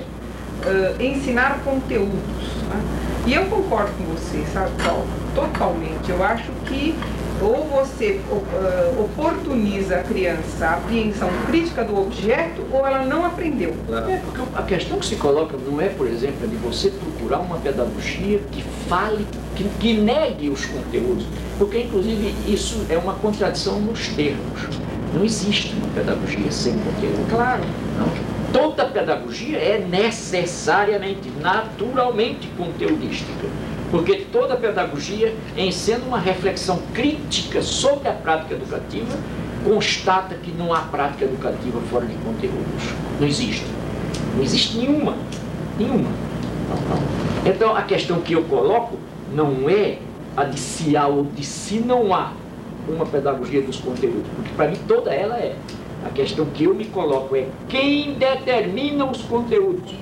ensinar conteúdos, né? E eu concordo com você, sabe, Paulo? Totalmente. Eu acho que ou você oportuniza a criança a apreensão crítica do objeto, ou ela não aprendeu. Porque a questão que se coloca não é, por exemplo, de você procurar uma pedagogia que fale, que negue os conteúdos, porque inclusive isso é uma contradição nos termos. Não existe uma pedagogia sem conteúdo. Claro. Não. Toda pedagogia é necessariamente, naturalmente conteudística. Porque toda pedagogia, em sendo uma reflexão crítica sobre a prática educativa, constata que não há prática educativa fora de conteúdos. Não existe. Não existe nenhuma. Nenhuma. Então, a questão que eu coloco não é a de se há ou de se não há uma pedagogia dos conteúdos, porque para mim toda ela é. A questão que eu me coloco é quem determina os conteúdos.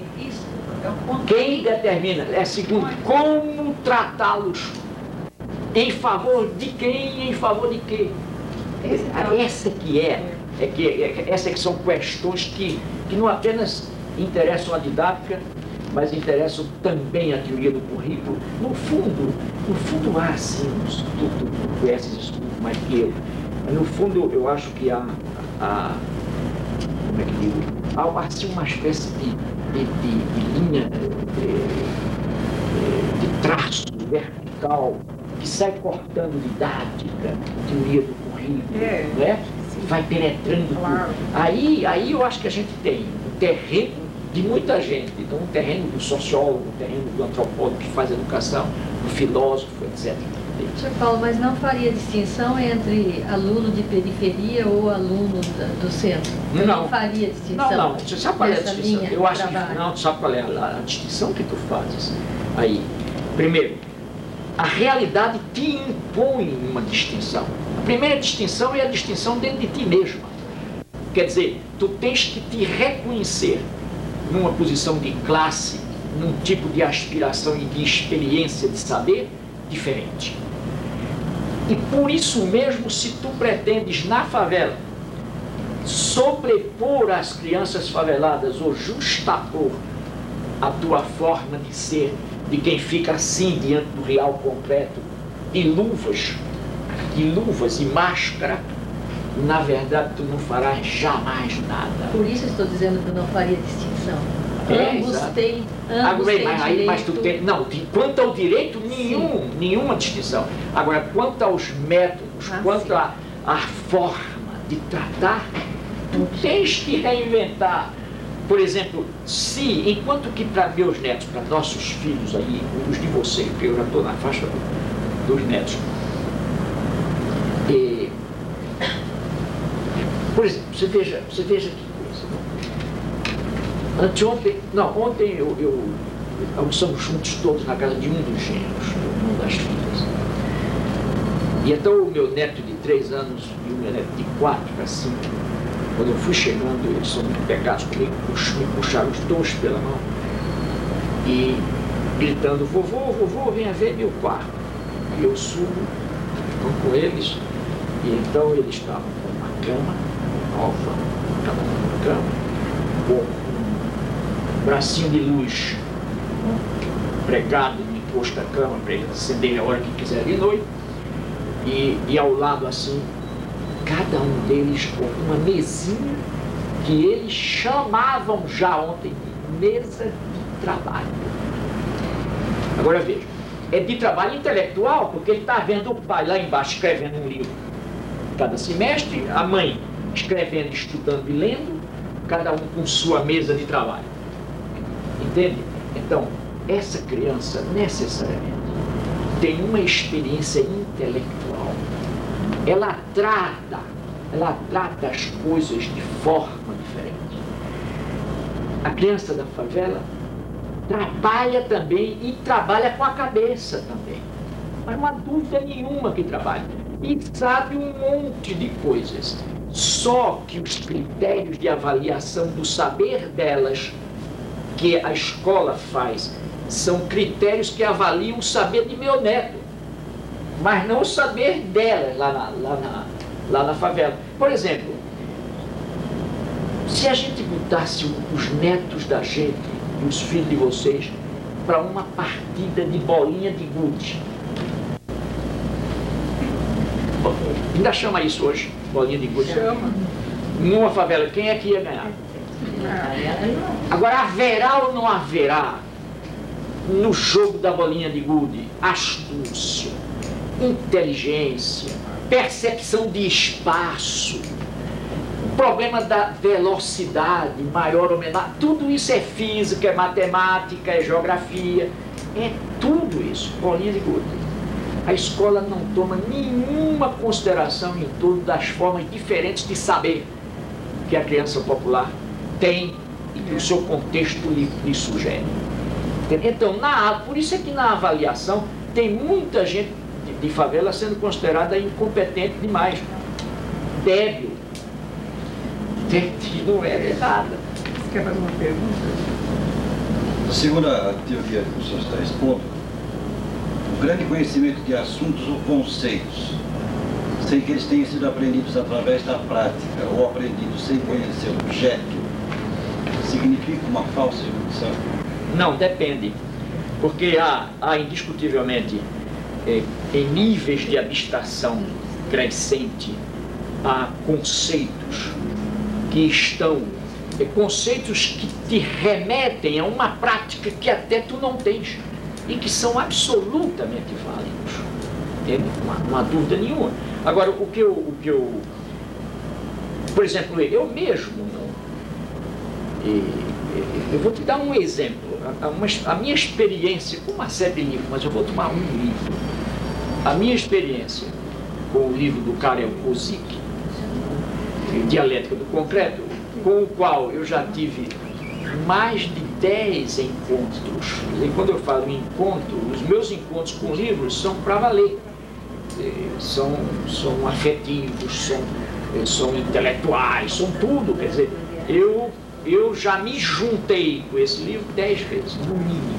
Quem determina, segundo, como tratá-los, em favor de quem, em favor de quê? Essas que são questões que não apenas interessam a didática, mas interessam também a teoria do currículo. No fundo há sim, tu conheces isso mais que eu, mas no fundo eu acho que há como é que digo? Há assim uma espécie de linha, de traço vertical que sai cortando didática, teoria do currículo, né? Vai penetrando claro. Tudo. Aí eu acho que a gente tem um terreno de muita gente, então um terreno do sociólogo, um terreno do antropólogo que faz educação, do filósofo, etc. Sr. Paulo, mas não faria distinção entre aluno de periferia ou aluno do centro? Não faria distinção? Não. Você sabe qual é a distinção? Eu acho que não, sabe qual é a distinção que tu fazes? Aí, primeiro, a realidade te impõe uma distinção. A primeira distinção é a distinção dentro de ti mesma. Quer dizer, tu tens que te reconhecer numa posição de classe, num tipo de aspiração e de experiência de saber diferente. E por isso mesmo, se tu pretendes na favela sobrepor às crianças faveladas ou justapor a tua forma de ser, de quem fica assim diante do real concreto, de luvas e máscara, na verdade tu não farás jamais nada. Por isso estou dizendo que não faria distinção. Ambos têm direito. Mas tu tem, não, quanto ao direito, nenhuma distinção. Agora, quanto aos métodos, quanto à forma de tratar, tu tens que reinventar. Por exemplo, se, enquanto que para meus netos, para nossos filhos aí, os de vocês, porque eu já estou na faixa dos netos, por exemplo, você veja que coisa. Ontem almoçamos juntos todos na casa de um dos genros, uma das filhas. E então o meu neto de 3 anos e o meu neto de 4 para 5, quando eu fui chegando, eles são muito pegados comigo, me puxaram os dois pela mão e gritando: vovô, venha ver meu quarto. E eu subo, estou com eles, e então eles estavam com uma cama nova, cada um numa cama, com um bracinho de luz pregado no encosto da cama para eles acenderem a hora que quiser de noite, e ao lado assim, cada um deles com uma mesinha que eles chamavam já ontem de mesa de trabalho. Agora veja, é de trabalho intelectual, porque ele está vendo o pai lá embaixo escrevendo um livro cada semestre, a mãe escrevendo, estudando e lendo, cada um com sua mesa de trabalho. Entende? Então, essa criança necessariamente tem uma experiência intelectual. Ela trata as coisas de forma diferente. A criança da favela trabalha também, e trabalha com a cabeça também. Mas não há dúvida nenhuma que trabalha. E sabe um monte de coisas. Só que os critérios de avaliação do saber delas, que a escola faz, são critérios que avaliam o saber de meu neto, mas não o saber delas lá na favela. Por exemplo, se a gente botasse os netos da gente e os filhos de vocês para uma partida de bolinha de gude, ainda chama isso hoje, bolinha de gude? Chama. Numa favela, quem é que ia ganhar? Agora, haverá ou não haverá no jogo da bolinha de gude astúcia, inteligência, percepção de espaço, o problema da velocidade maior ou menor? Tudo isso é física, é matemática, é geografia, é tudo isso, bolinha de gude. A escola não toma nenhuma consideração em torno das formas diferentes de saber que a criança popular tem e que o seu contexto lhe sugere. Então, por isso é que na avaliação tem muita gente de favela sendo considerada incompetente demais, débil. E não é nada. Você quer fazer uma pergunta? Segundo a teoria que o senhor está expondo, o grande conhecimento de assuntos ou conceitos, sem que eles tenham sido aprendidos através da prática ou aprendidos sem conhecer o objeto, significa uma falsa erudição? Não, depende. Porque há indiscutivelmente, em níveis de abstração crescente, há conceitos que estão, conceitos que te remetem a uma prática que até tu não tens e que são absolutamente válidos. Entende? Não há dúvida nenhuma. Agora, o que eu por exemplo, eu mesmo eu vou te dar um exemplo, a minha experiência com uma série de livros, mas eu vou tomar um livro. A minha experiência com o livro do Karel Kozik, Dialética do Concreto, com o qual eu já tive mais de 10 encontros. E quando eu falo em encontro, os meus encontros com livros são para valer. São afetivos, são intelectuais, são tudo. Quer dizer, eu já me juntei com esse livro 10 vezes, no mínimo.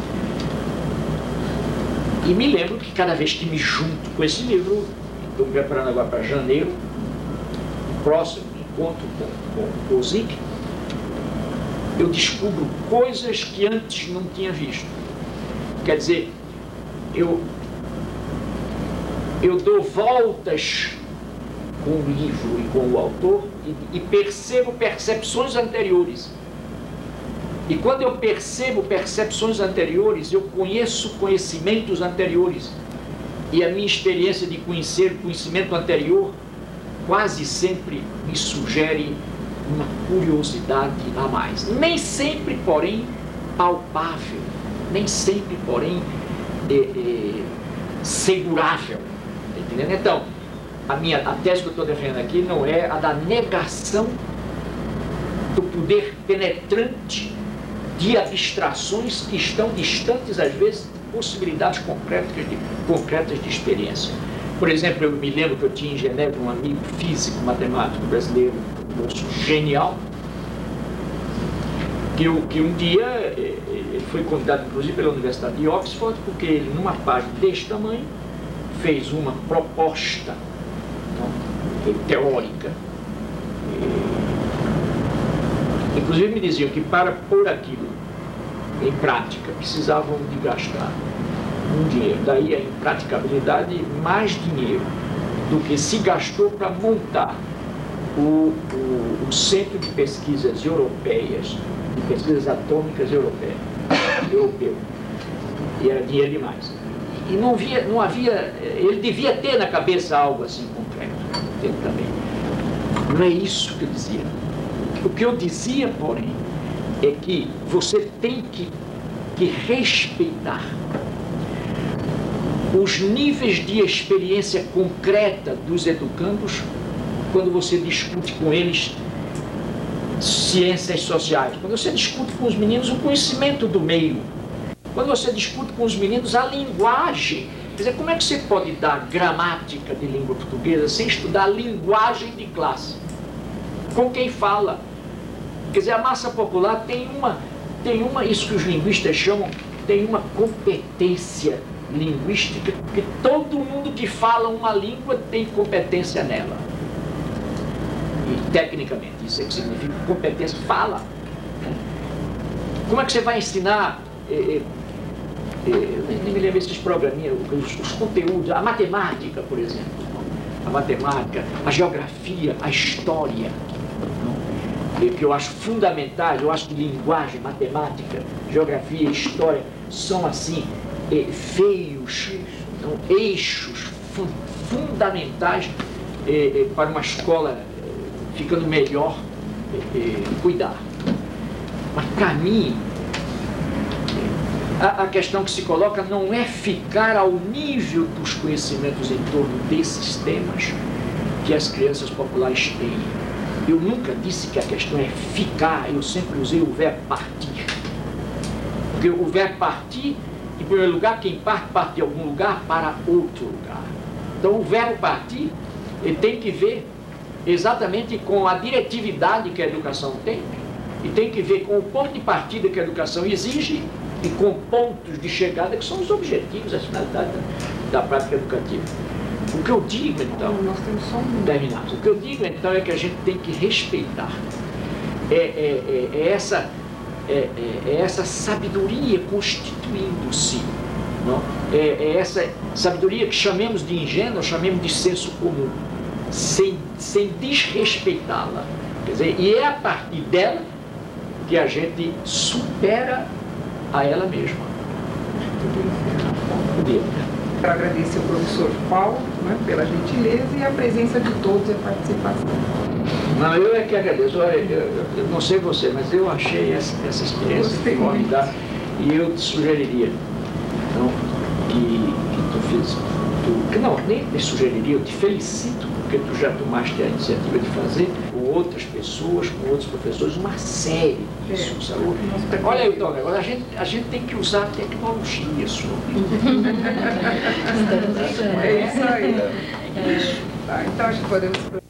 E me lembro que cada vez que me junto com esse livro, estou me preparando agora para janeiro, próximo encontro com Kozik, eu descubro coisas que antes não tinha visto. Quer dizer, eu dou voltas com o livro e com o autor e percebo percepções anteriores. E quando eu percebo percepções anteriores, eu conheço conhecimentos anteriores. E a minha experiência de conhecer o conhecimento anterior quase sempre me sugere uma curiosidade a mais. Nem sempre, porém, palpável. Nem sempre, porém, segurável. Entendendo? Então, a tese que eu estou defendendo aqui não é a da negação do poder penetrante de abstrações que estão distantes, às vezes, de possibilidades concretas de experiência. Por exemplo, eu me lembro que eu tinha em Genebra um amigo físico, matemático brasileiro, um moço genial, que um dia ele foi convidado, inclusive, pela Universidade de Oxford, porque ele, numa página deste tamanho, fez uma proposta teórica. Inclusive me diziam que para pôr aquilo em prática precisavam de gastar um dinheiro. Daí a impraticabilidade, mais dinheiro do que se gastou para montar o Centro de Pesquisas Europeias, de Pesquisas Atômicas europeu. E era dinheiro demais. E não havia, ele devia ter na cabeça algo assim concreto. Ele também. Não é isso que eu dizia. O que eu dizia, porém, é que você tem que respeitar os níveis de experiência concreta dos educandos quando você discute com eles ciências sociais, quando você discute com os meninos o conhecimento do meio, quando você discute com os meninos a linguagem. Quer dizer, como é que você pode dar gramática de língua portuguesa sem estudar a linguagem de classe? Com quem fala? Quer dizer, a massa popular tem uma, isso que os linguistas chamam, tem uma competência linguística, porque todo mundo que fala uma língua tem competência nela. E tecnicamente, isso é que significa competência, fala. Como é que você vai ensinar, eu nem me lembro esses programinhas, os conteúdos, a matemática, por exemplo, a matemática, a geografia, a história, que eu acho fundamentais. Eu acho que linguagem, matemática, geografia, história são assim, feios, eixos fundamentais para uma escola ficando melhor cuidar. Mas para mim, a questão que se coloca não é ficar ao nível dos conhecimentos em torno desses temas que as crianças populares têm. Eu nunca disse que a questão é ficar, eu sempre usei o verbo partir. Porque o verbo partir, em primeiro lugar, quem parte de algum lugar para outro lugar. Então o verbo partir, ele tem que ver exatamente com a diretividade que a educação tem, e tem que ver com o ponto de partida que a educação exige, e com pontos de chegada que são os objetivos, as finalidades da prática educativa. O que eu digo, então, nós temos só um terminado. O que eu digo, então, é que a gente tem que respeitar essa sabedoria constituindo-se, essa sabedoria que chamemos de ingênua, chamemos de senso comum, sem desrespeitá-la. Quer dizer, e é a partir dela que a gente supera a ela mesma. Quero agradecer ao professor Paulo, né, pela gentileza e a presença de todos e a participação. Não, eu é que agradeço. Eu não sei você, mas eu achei essa experiência formidável. E eu te sugeriria, então, que tu fizesse. Não, nem te sugeriria, eu te felicito, porque tu já tomaste a iniciativa de fazer com outras pessoas, com outros professores, uma série disso, sabe? Olha aí, então, agora a gente tem que usar a tecnologia, isso. É isso aí. Tá, então acho que podemos...